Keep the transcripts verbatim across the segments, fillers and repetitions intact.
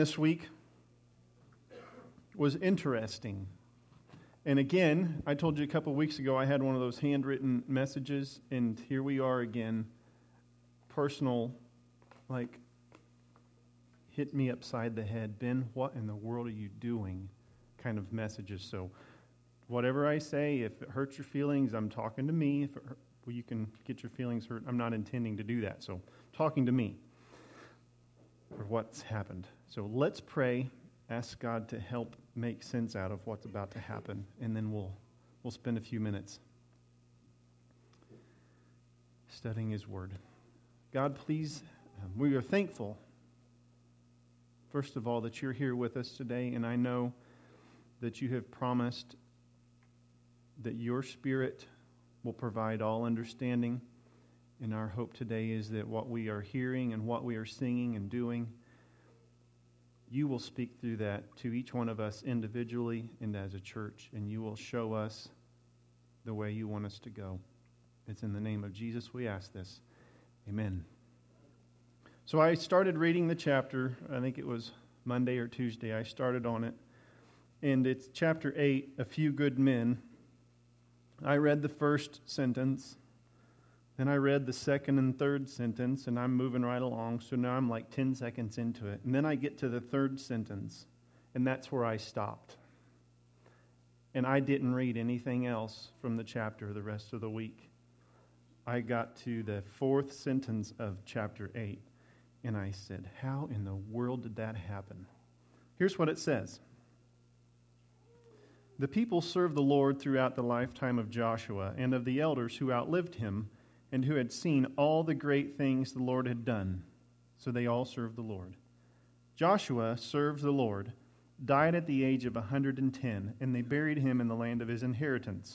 This week was interesting. And again, I told you a couple weeks ago I had one of those handwritten messages, and here we are again. Personal, like, hit me upside the head. Ben, what in the world are you doing? Kind of messages. So whatever I say, if it hurts your feelings, I'm talking to me. If it hurt, well, you can get your feelings hurt. I'm not intending to do that. So talking to me for what's happened. So let's pray, ask God to help make sense out of what's about to happen, and then we'll we'll spend a few minutes studying His Word. God, please, um, we are thankful, first of all, that you're here with us today, and I know that you have promised that your Spirit will provide all understanding, and our hope today is that what we are hearing and what we are singing and doing, you will speak through that to each one of us individually and as a church, and you will show us the way you want us to go. It's in the name of Jesus we ask this. Amen. So I started reading the chapter, I think it was Monday or Tuesday, I started on it, and it's chapter eight, A Few Good Men. I read the first sentence, then I read the second and third sentence, and I'm moving right along, so now I'm like ten seconds into it. And then I get to the third sentence, and that's where I stopped. And I didn't read anything else from the chapter the rest of the week. I got to the fourth sentence of chapter eight, and I said, how in the world did that happen? Here's what it says. The people served the Lord throughout the lifetime of Joshua and of the elders who outlived him, and who had seen all the great things the Lord had done. So they all served the Lord. Joshua served the Lord, died at the age of one hundred ten, and they buried him in the land of his inheritance.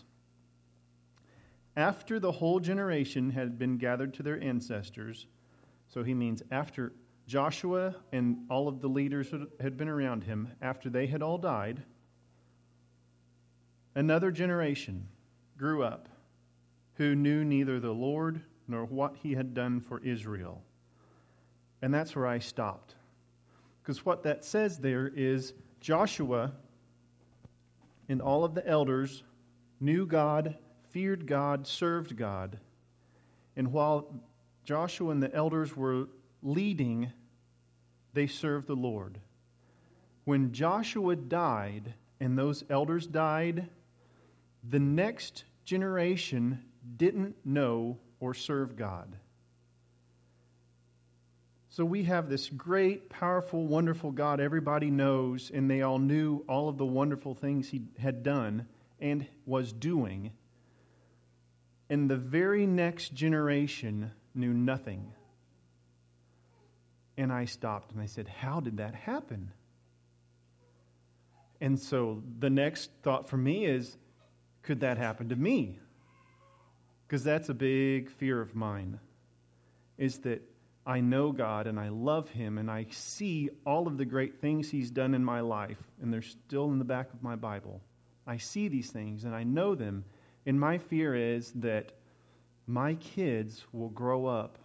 After the whole generation had been gathered to their ancestors, so he means after Joshua and all of the leaders had been around him, after they had all died, another generation grew up, who knew neither the Lord nor what he had done for Israel. And that's where I stopped. Because what that says there is Joshua and all of the elders knew God, feared God, served God. And while Joshua and the elders were leading, they served the Lord. When Joshua died and those elders died, the next generation didn't know or serve God. So we have this great, powerful, wonderful God everybody knows, and they all knew all of the wonderful things He had done and was doing. And the very next generation knew nothing. And I stopped and I said, how did that happen? And so the next thought for me is, could that happen to me? Because that's a big fear of mine, is that I know God and I love Him and I see all of the great things He's done in my life, and they're still in the back of my Bible. I see these things and I know them, and my fear is that my kids will grow up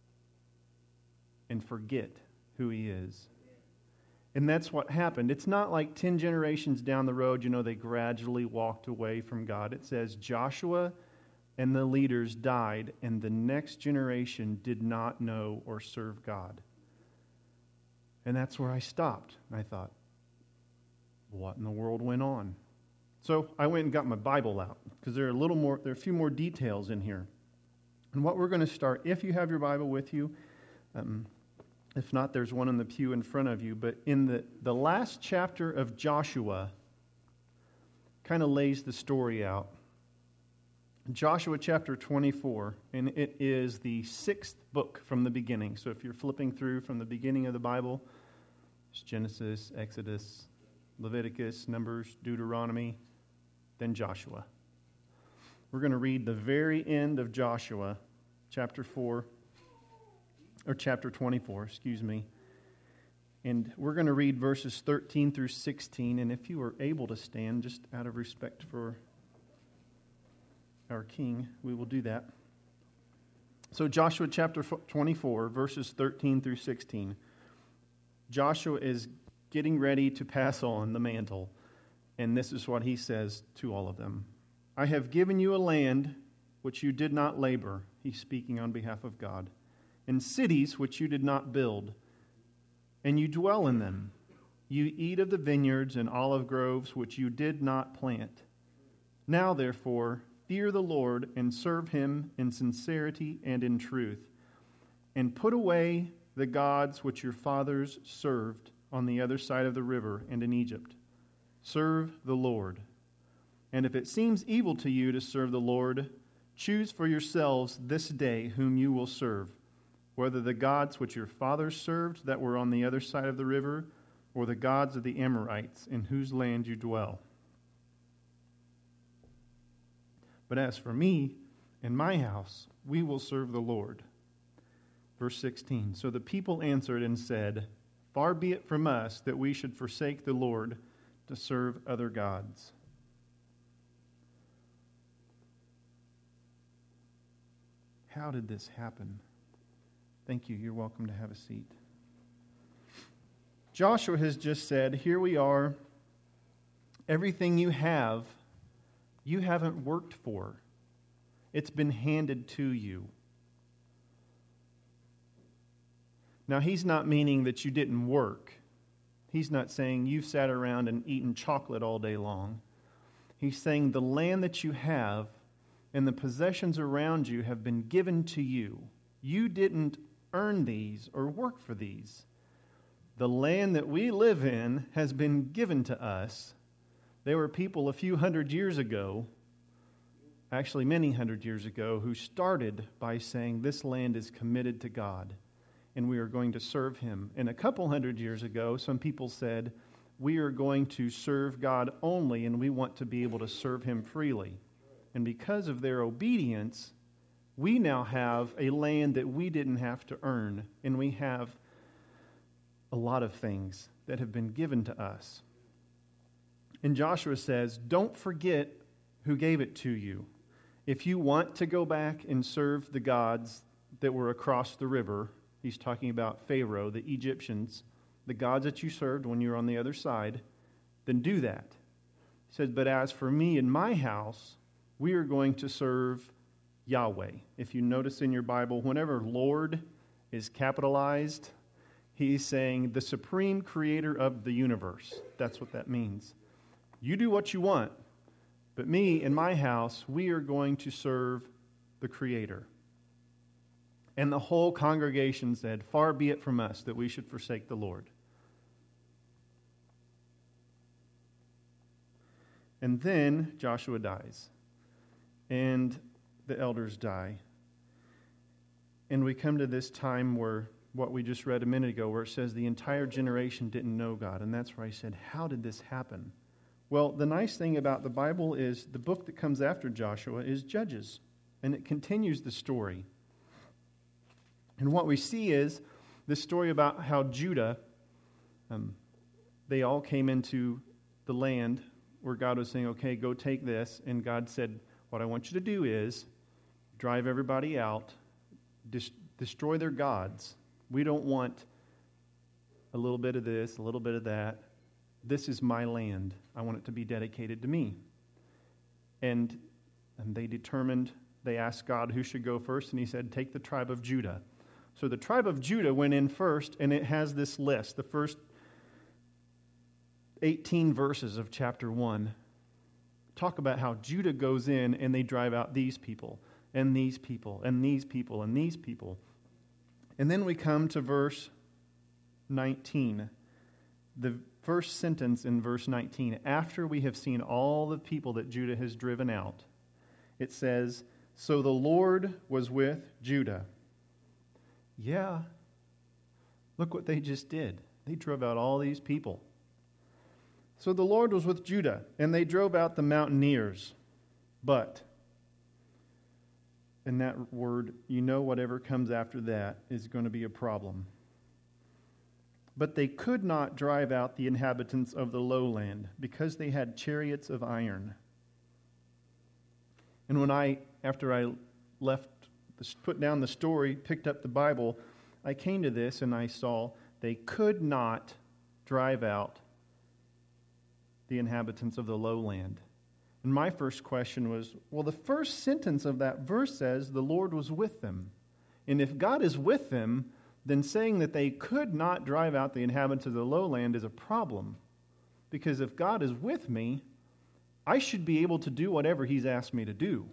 and forget who He is. And that's what happened. It's not like ten generations down the road, you know, they gradually walked away from God. It says Joshua and the leaders died, and the next generation did not know or serve God. And that's where I stopped. And I thought, what in the world went on? So I went and got my Bible out, because there are a little more, there are a few more details in here. And what we're going to start, if you have your Bible with you, um, if not, there's one in the pew in front of you, but in the, the last chapter of Joshua, kind of lays the story out. Joshua chapter twenty-four, and it is the sixth book from the beginning. So if you're flipping through from the beginning of the Bible, it's Genesis, Exodus, Leviticus, Numbers, Deuteronomy, then Joshua. We're going to read the very end of Joshua, chapter four, or chapter twenty-four, excuse me. And we're going to read verses thirteen through sixteen, and if you are able to stand, just out of respect for our King, we will do that. So Joshua chapter twenty-four, verses thirteen through sixteen. Joshua is getting ready to pass on the mantle. And this is what he says to all of them. I have given you a land which you did not labor. He's speaking on behalf of God. And cities which you did not build. And you dwell in them. You eat of the vineyards and olive groves which you did not plant. Now, therefore, fear the Lord and serve him in sincerity and in truth. And put away the gods which your fathers served on the other side of the river and in Egypt. Serve the Lord. And if it seems evil to you to serve the Lord, choose for yourselves this day whom you will serve, whether the gods which your fathers served that were on the other side of the river, or the gods of the Amorites in whose land you dwell. But as for me and my house, we will serve the Lord. Verse sixteen, so the people answered and said, far be it from us that we should forsake the Lord to serve other gods. How did this happen? Thank you. You're welcome to have a seat. Joshua has just said, here we are. Everything you have, you haven't worked for. It's been handed to you. Now, he's not meaning that you didn't work. He's not saying you've sat around and eaten chocolate all day long. He's saying the land that you have and the possessions around you have been given to you. You didn't earn these or work for these. The land that we live in has been given to us. There were people a few hundred years ago, actually many hundred years ago, who started by saying this land is committed to God and we are going to serve him. And a couple hundred years ago, some people said, we are going to serve God only and we want to be able to serve him freely. And because of their obedience, we now have a land that we didn't have to earn, and we have a lot of things that have been given to us. And Joshua says, don't forget who gave it to you. If you want to go back and serve the gods that were across the river, he's talking about Pharaoh, the Egyptians, the gods that you served when you were on the other side, then do that. He says, but as for me and my house, we are going to serve Yahweh. If you notice in your Bible, whenever Lord is capitalized, he's saying the supreme creator of the universe. That's what that means. You do what you want, but me and my house, we are going to serve the Creator. And the whole congregation said, far be it from us that we should forsake the Lord. And then Joshua dies. And the elders die. And we come to this time where what we just read a minute ago, where it says the entire generation didn't know God. And that's where I said, how did this happen? Well, the nice thing about the Bible is the book that comes after Joshua is Judges. And it continues the story. And what we see is the story about how Judah, um, they all came into the land where God was saying, okay, go take this. And God said, what I want you to do is drive everybody out, dis- destroy their gods. We don't want a little bit of this, a little bit of that. This is my land. I want it to be dedicated to me. And, and they determined, they asked God who should go first, and he said, take the tribe of Judah. So the tribe of Judah went in first, and it has this list. The first eighteen verses of chapter one talk about how Judah goes in and they drive out these people, and these people, and these people, and these people. And then we come to verse nineteen. The first sentence in verse nineteen, after we have seen all the people that Judah has driven out, it says, so the Lord was with Judah. Yeah, look what they just did. They drove out all these people. So the Lord was with Judah, and they drove out the mountaineers. But, and that word, you know whatever comes after that is going to be a problem. But they could not drive out the inhabitants of the lowland, because they had chariots of iron. And when I, after I left, put down the story, picked up the Bible, I came to this and I saw they could not drive out the inhabitants of the lowland. And my first question was, well, the first sentence of that verse says the Lord was with them. And if God is with them, then saying that they could not drive out the inhabitants of the lowland is a problem. Because if God is with me, I should be able to do whatever He's asked me to do.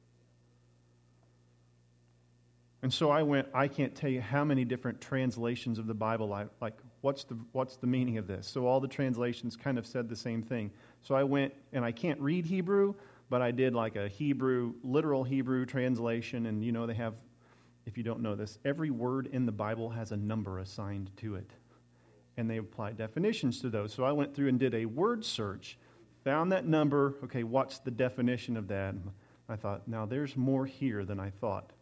And so I went, I can't tell you how many different translations of the Bible, I, like, what's the what's the meaning of this? So all the translations kind of said the same thing. So I went, and I can't read Hebrew, but I did like a Hebrew, literal Hebrew translation, and you know they have, if you don't know this, every word in the Bible has a number assigned to it. And they apply definitions to those. So I went through and did a word search, found that number, okay, what's the definition of that? I thought, now there's more here than I thought.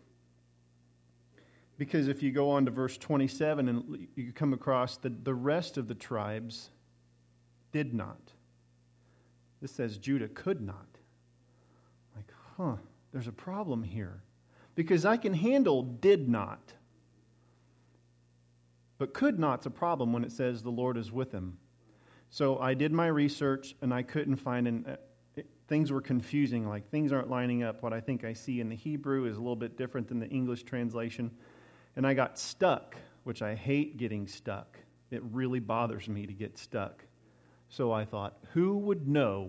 Because if you go on to verse twenty-seven and you come across the, the rest of the tribes did not. This says Judah could not. Like, huh, there's a problem here. Because I can handle did not. But could not's a problem when it says the Lord is with him. So I did my research and I couldn't find an... Uh, it, things were confusing, like things aren't lining up. What I think I see in the Hebrew is a little bit different than the English translation. And I got stuck, which I hate getting stuck. It really bothers me to get stuck. So I thought, who would know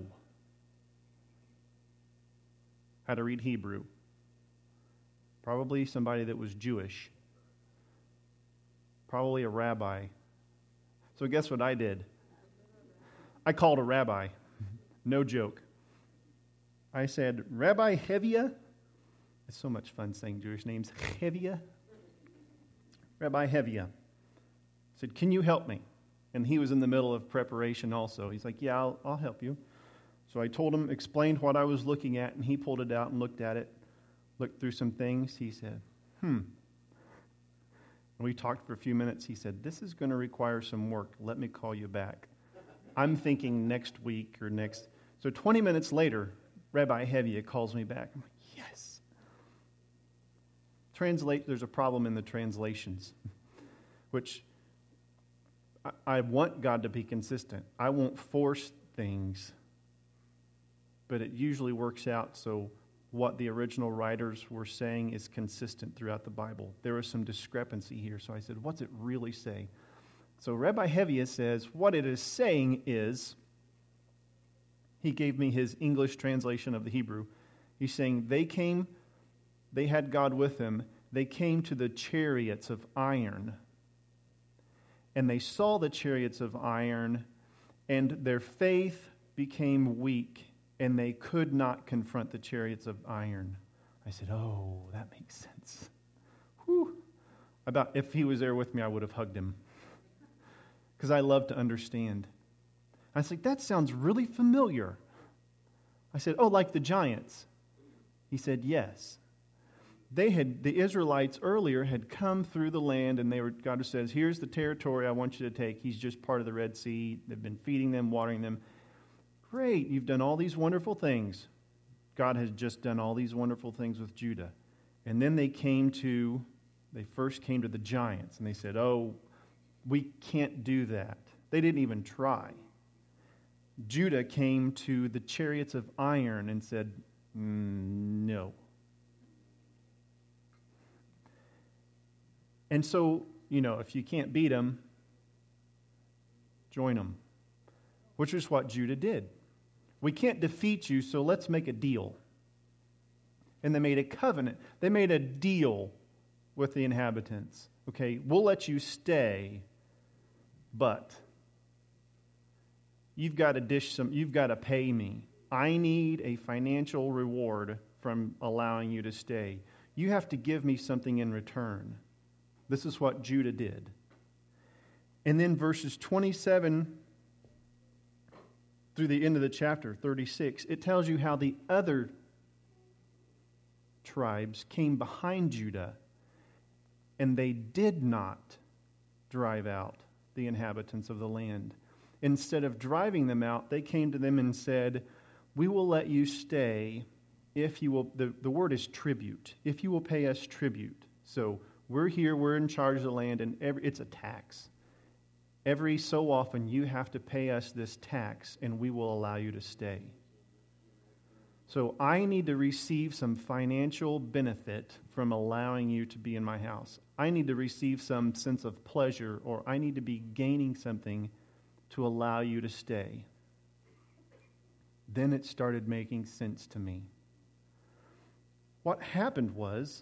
how to read Hebrew? Probably somebody that was Jewish. Probably a rabbi. So guess what I did? I called a rabbi. No joke. I said, Rabbi Hevia. It's so much fun saying Jewish names. Hevia. Rabbi Hevia said, can you help me? And he was in the middle of preparation also. He's like, yeah, I'll, I'll help you. So I told him, explained what I was looking at, and he pulled it out and looked at it, looked through some things. He said, hmm. And we talked for a few minutes. He said, this is going to require some work. Let me call you back. I'm thinking next week or next. So twenty minutes later, Rabbi Hevia calls me back. I'm like, yes. Translate. There's a problem in the translations, which I, I want God to be consistent. I won't force things, but it usually works out so what the original writers were saying is consistent throughout the Bible. There was some discrepancy here, so I said, what's it really say? So Rabbi Hevia says, what it is saying is, he gave me his English translation of the Hebrew. He's saying they came, they had God with them, they came to the chariots of iron, and they saw the chariots of iron, and their faith became weak, and they could not confront the chariots of iron. I said, oh, that makes sense. Whew. About if he was there with me, I would have hugged him. Because I love to understand. I was like, that sounds really familiar. I said, oh, like the giants. He said, yes. They had, the Israelites earlier had come through the land, and they were, God says, here's the territory I want you to take. He's just part of the Red Sea. They've been feeding them, watering them. Great, you've done all these wonderful things. God has just done all these wonderful things with Judah. And then they came to, they first came to the giants, and they said, oh, we can't do that. They didn't even try. Judah came to the chariots of iron and said, mm, no. And so, you know, if you can't beat them, join them, which is what Judah did. We can't defeat you, so let's make a deal. And they made a covenant. They made a deal with the inhabitants. Okay, we'll let you stay, but you've got to dish some, you've got to pay me. I need a financial reward from allowing you to stay. You have to give me something in return. This is what Judah did. And then verses twenty-seven through the end of the chapter, thirty-six, it tells you how the other tribes came behind Judah, and they did not drive out the inhabitants of the land. Instead of driving them out, they came to them and said, we will let you stay if you will, the, the word is tribute, if you will pay us tribute. So we're here, we're in charge of the land, and every, it's a tax. every so often you have to pay us this tax and we will allow you to stay. So I need to receive some financial benefit from allowing you to be in my house. I need to receive some sense of pleasure, or I need to be gaining something to allow you to stay. Then it started making sense to me. What happened was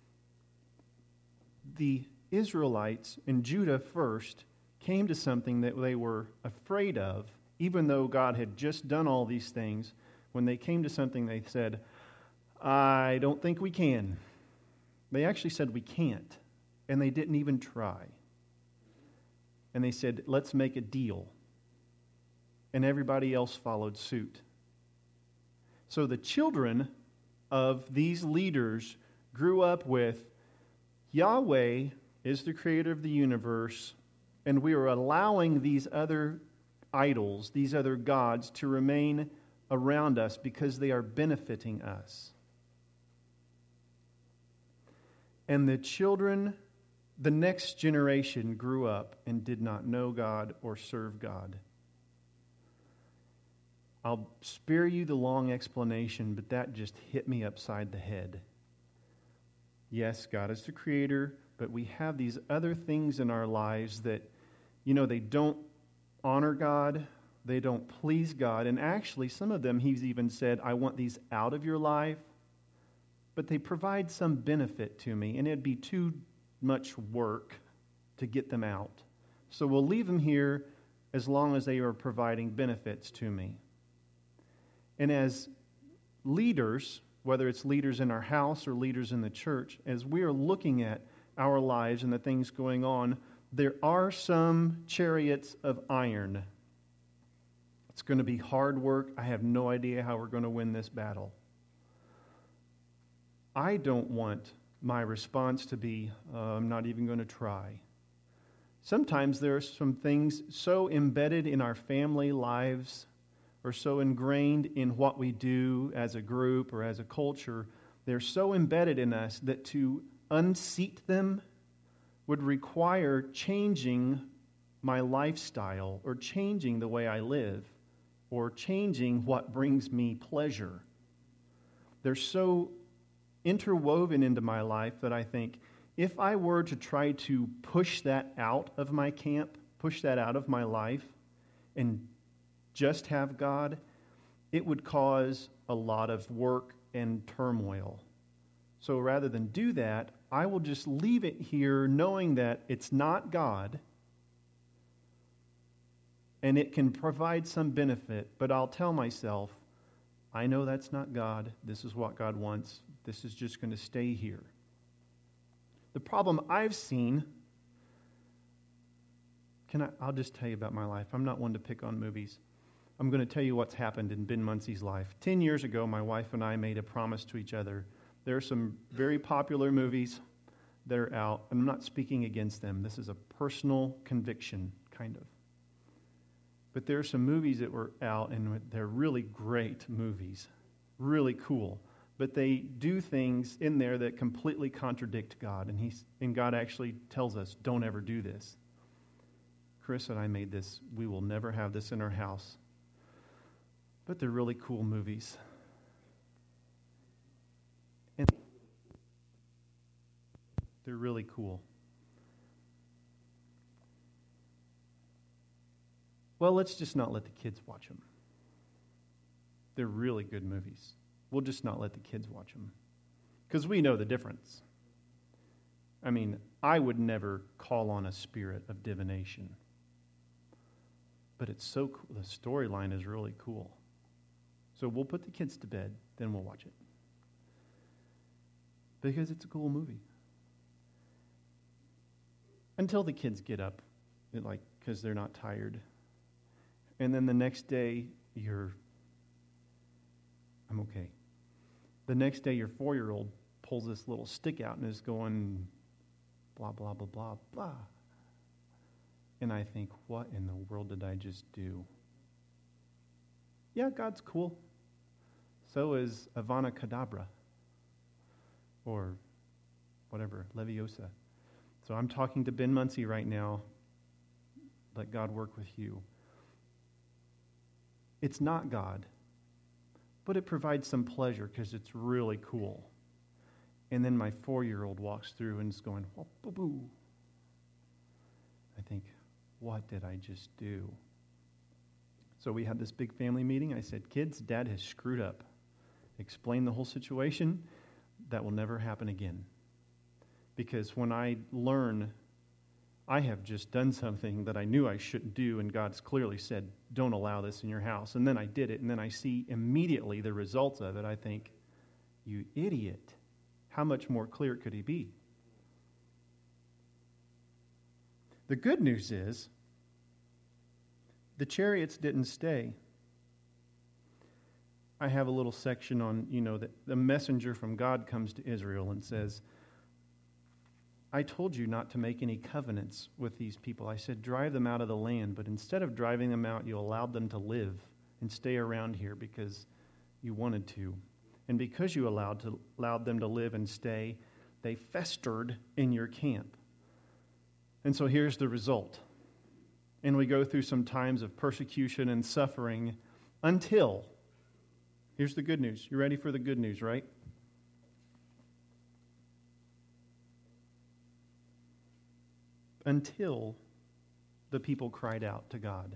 the Israelites and Judah first came to something that they were afraid of, even though God had just done all these things. When they came to something, they said, I don't think we can. They actually said we can't, and they didn't even try. And they said, let's make a deal. And everybody else followed suit. So the children of these leaders grew up with Yahweh is the creator of the universe, and we are allowing these other idols, these other gods, to remain around us because they are benefiting us. And the children, the next generation, grew up and did not know God or serve God. I'll spare you the long explanation, but that just hit me upside the head. Yes, God is the creator, but we have these other things in our lives that, you know, they don't honor God, they don't please God, and actually some of them He's even said, I want these out of your life, but they provide some benefit to me, and it'd be too much work to get them out. So we'll leave them here as long as they are providing benefits to me. And as leaders, whether it's leaders in our house or leaders in the church, as we are looking at our lives and the things going on, there are some chariots of iron. It's going to be hard work. I have no idea how we're going to win this battle. I don't want my response to be, uh, I'm not even going to try. Sometimes there are some things so embedded in our family lives or so ingrained in what we do as a group or as a culture, they're so embedded in us that to unseat them would require changing my lifestyle or changing the way I live or changing what brings me pleasure. They're so interwoven into my life that I think if I were to try to push that out of my camp, push that out of my life, and just have God, it would cause a lot of work and turmoil. So rather than do that, I will just leave it here knowing that it's not God and it can provide some benefit, but I'll tell myself, I know that's not God. This is what God wants. This is just going to stay here. The problem I've seen, can I, I'll just tell you about my life. I'm not one to pick on movies. I'm going to tell you what's happened in Ben Muncie's life. Ten years ago, my wife and I made a promise to each other. There are some very popular movies that are out, and I'm not speaking against them. This is a personal conviction, kind of. But there are some movies that were out, and they're really great movies, really cool. But they do things in there that completely contradict God, and He's and God actually tells us, don't ever do this. Chris and I made this. We will never have this in our house. But they're really cool movies. And they're really cool. Well, let's just not let the kids watch them. They're really good movies. We'll just not let the kids watch them. Because we know the difference. I mean, I would never call on a spirit of divination. But it's so cool. The storyline is really cool. So we'll put the kids to bed, then we'll watch it. Because it's a cool movie. Until the kids get up, like, because they're not tired. And then the next day, you're, I'm okay. The next day, your four-year-old pulls this little stick out and is going, blah, blah, blah, blah, blah. And I think, what in the world did I just do? Yeah, God's cool. So is Avada Kedavra. Or whatever, Leviosa. So I'm talking to Ben Muncie right now. let God work with you. It's not God, but it provides some pleasure because it's really cool. And then my four-year-old walks through and is going, oh, boo-boo. I think, what did I just do? So we had this big family meeting. I said, kids, Dad has screwed up. Explain the whole situation. That will never happen again. Because when I learn I have just done something that I knew I shouldn't do, and God's clearly said, don't allow this in your house. And then I did it, and then I see immediately the results of it. I think, you idiot. How much more clear could he be? The good news is, the chariots didn't stay. I have a little section on, you know, that the messenger from God comes to Israel and says, I told you not to make any covenants with these people. I said, drive them out of the land. But instead of driving them out, you allowed them to live and stay around here because you wanted to. And because you allowed, to, allowed them to live and stay, they festered in your camp. And so here's the result. And we go through some times of persecution and suffering until, here's the good news. You ready for the good news, right? Until the people cried out to God.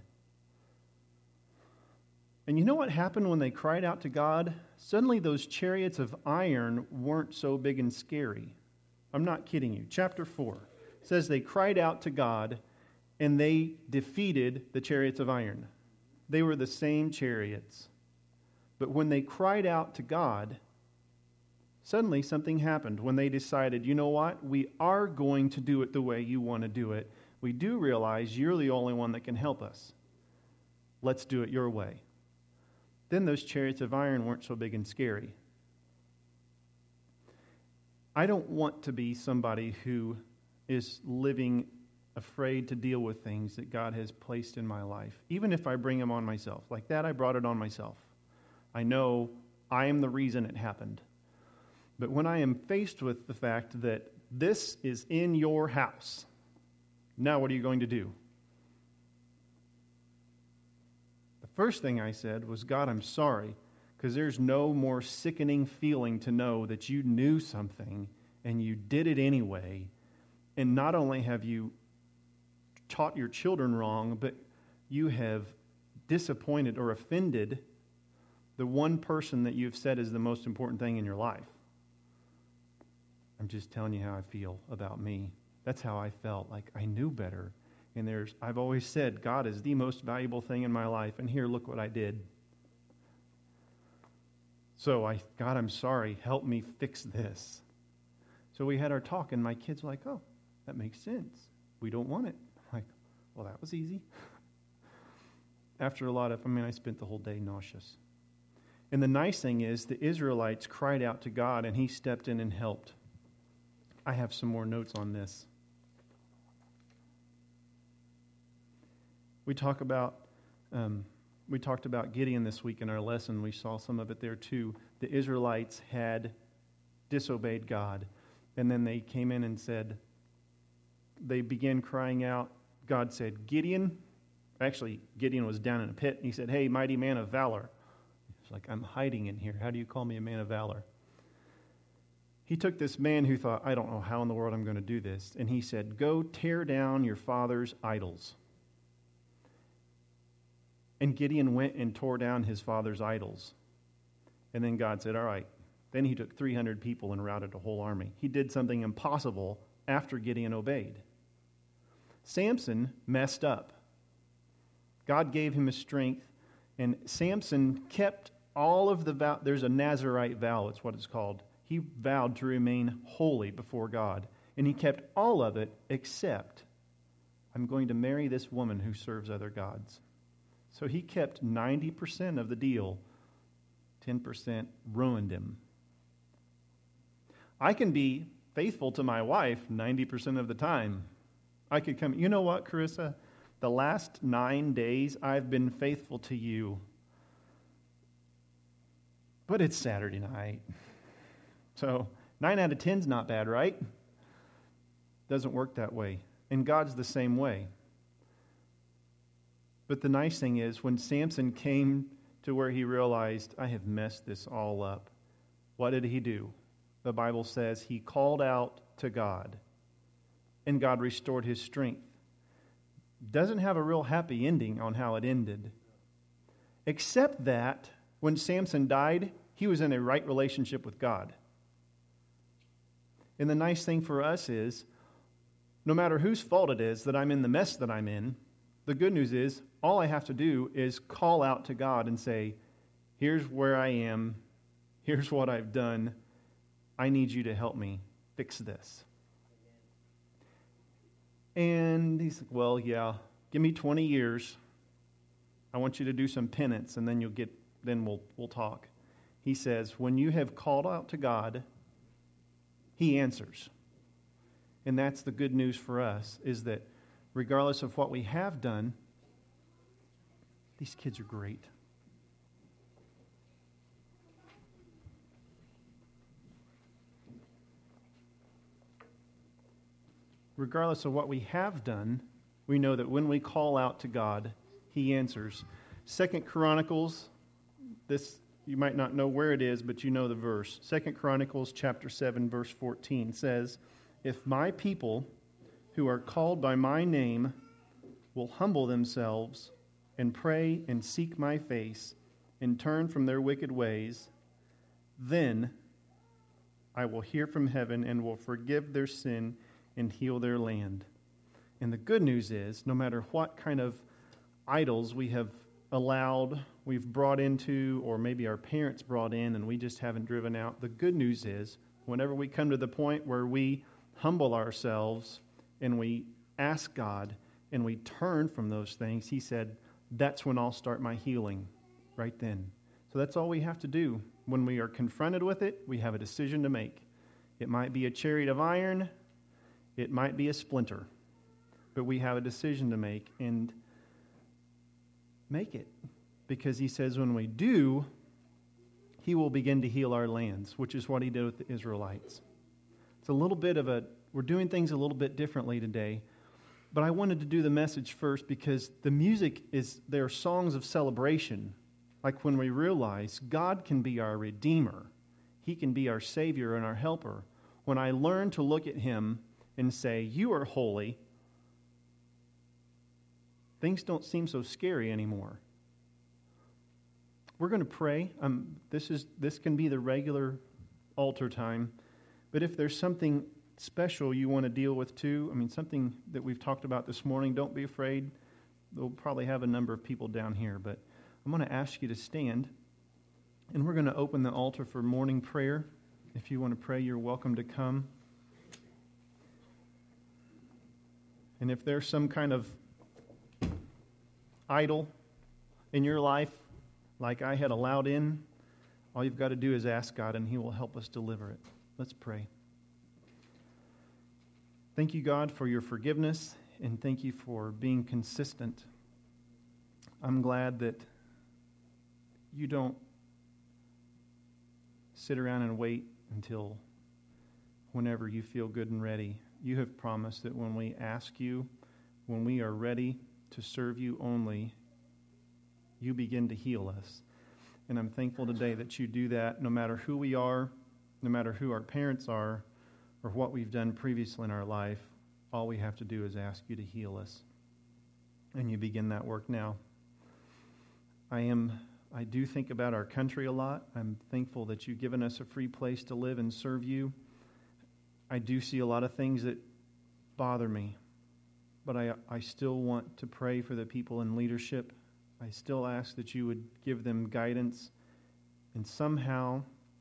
And you know what happened when they cried out to God? Suddenly those chariots of iron weren't so big and scary. I'm not kidding you. Chapter four says they cried out to God and they defeated the chariots of iron. They were the same chariots. But when they cried out to God, suddenly something happened when they decided, you know what, we are going to do it the way you want to do it. We do realize you're the only one that can help us. Let's do it your way. Then those chariots of iron weren't so big and scary. I don't want to be somebody who is living afraid to deal with things that God has placed in my life, even if I bring them on myself. Like that, I brought it on myself. I know I am the reason it happened. But when I am faced with the fact that this is in your house, now what are you going to do? The first thing I said was, God, I'm sorry, because there's no more sickening feeling to know that you knew something and you did it anyway. And not only have you taught your children wrong, but you have disappointed or offended the one person that you've said is the most important thing in your life. I'm just telling you how I feel about me. That's how I felt, like I knew better. And there's, I've always said, God is the most valuable thing in my life. And here, look what I did. So, I, God, I'm sorry. Help me fix this. So we had our talk, and my kids were like, oh, that makes sense. We don't want it. I'm like, well, that was easy. After a lot of, I mean, I spent the whole day nauseous. And the nice thing is, the Israelites cried out to God, and he stepped in and helped. I have some more notes on this. We talk about, um, we talked about Gideon this week in our lesson. We saw some of it there too. The Israelites had disobeyed God, and then they came in and said, they began crying out. God said, Gideon, actually Gideon was down in a pit, and he said, hey, mighty man of valor. It's like, I'm hiding in here. How do you call me a man of valor? He took this man who thought, I don't know how in the world I'm going to do this. And he said, go tear down your father's idols. And Gideon went and tore down his father's idols. And then God said, all right. Then he took three hundred people and routed a whole army. He did something impossible after Gideon obeyed. Samson messed up. God gave him a strength, and Samson kept all of the vow. There's a Nazirite vow, it's what it's called. He vowed to remain holy before God. And he kept all of it except, I'm going to marry this woman who serves other gods. So he kept ninety percent of the deal. ten percent ruined him. I can be faithful to my wife ninety percent of the time. I could come, you know what, Carissa? The last nine days I've been faithful to you. But it's Saturday night. So nine out of ten is not bad, right? Doesn't work that way. And God's the same way. But the nice thing is, when Samson came to where he realized, I have messed this all up, what did he do? The Bible says he called out to God, and God restored his strength. Doesn't have a real happy ending on how it ended. Except that when Samson died, he was in a right relationship with God. And the nice thing for us is, no matter whose fault it is that I'm in the mess that I'm in, the good news is, all I have to do is call out to God and say, here's where I am, here's what I've done, I need you to help me fix this. And he's like, well, yeah, give me twenty years. I want you to do some penance, and then you'll get, then we'll we'll talk. He says, when you have called out to God, He answers. And that's the good news for us, is that regardless of what we have done, these kids are great. Regardless of what we have done, we know that when we call out to God, He answers. Second Chronicles, this you might not know where it is, but you know the verse. Second Chronicles chapter seven, verse fourteen says, if my people who are called by my name will humble themselves and pray and seek my face and turn from their wicked ways, then I will hear from heaven and will forgive their sin and heal their land. And the good news is, no matter what kind of idols we have allowed, we've brought into, or maybe our parents brought in and we just haven't driven out, the good news is, whenever we come to the point where we humble ourselves and we ask God and we turn from those things, He said, that's when I'll start my healing, right then. So that's all we have to do. When we are confronted with it, we have a decision to make. It might be a chariot of iron, it might be a splinter, but we have a decision to make, and make it. Because He says when we do, He will begin to heal our lands, which is what He did with the Israelites. It's a little bit of a, we're doing things a little bit differently today, but I wanted to do the message first because the music is, they're songs of celebration. Like when we realize God can be our Redeemer, He can be our Savior and our Helper. When I learn to look at Him and say, you are holy, things don't seem so scary anymore. We're going to pray. Um, this is this can be the regular altar time, but if there's something special you want to deal with too, I mean, something that we've talked about this morning, don't be afraid. We'll probably have a number of people down here, but I'm going to ask you to stand, and we're going to open the altar for morning prayer. If you want to pray, you're welcome to come. And if there's some kind of idol in your life, like I had allowed in, all you've got to do is ask God, and He will help us deliver it. Let's pray. Thank you, God, for your forgiveness, and thank you for being consistent. I'm glad that you don't sit around and wait until whenever you feel good and ready. You have promised that when we ask you, when we are ready to serve you only, you begin to heal us. And I'm thankful today that you do that no matter who we are, no matter who our parents are, or what we've done previously in our life. All we have to do is ask you to heal us. And you begin that work now. I am, I do think about our country a lot. I'm thankful that you've given us a free place to live and serve you. I do see a lot of things that bother me, but I, I still want to pray for the people in leadership. I still ask that you would give them guidance and somehow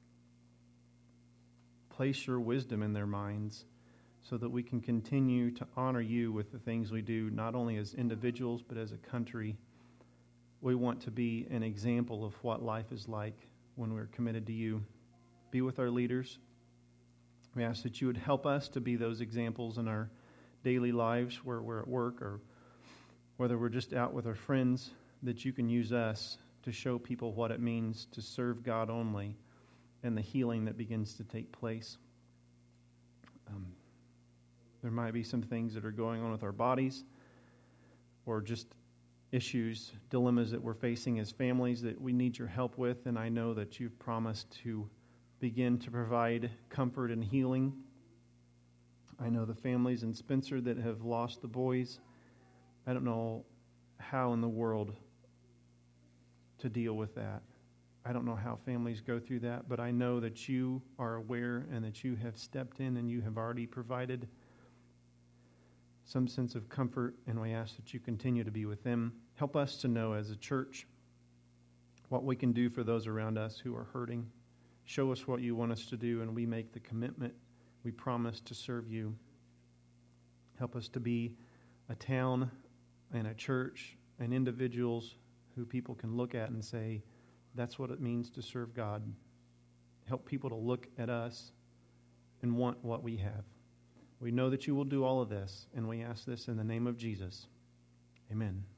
place your wisdom in their minds so that we can continue to honor you with the things we do, not only as individuals, but as a country. We want to be an example of what life is like when we're committed to you. Be with our leaders. We ask that you would help us to be those examples in our daily lives where we're at work or whether we're just out with our friends, that you can use us to show people what it means to serve God only and the healing that begins to take place. Um, there might be some things that are going on with our bodies or just issues, dilemmas that we're facing as families that we need your help with, and I know that you've promised to begin to provide comfort and healing. I know the families in Spencer that have lost the boys. I don't know how in the world to deal with that. I don't know how families go through that, but I know that you are aware and that you have stepped in and you have already provided some sense of comfort, and we ask that you continue to be with them. Help us to know as a church what we can do for those around us who are hurting. Show us what you want us to do, and we make the commitment. We promise to serve you. Help us to be a town and a church and individuals who people can look at and say, that's what it means to serve God. Help people to look at us and want what we have. We know that you will do all of this, and we ask this in the name of Jesus. Amen.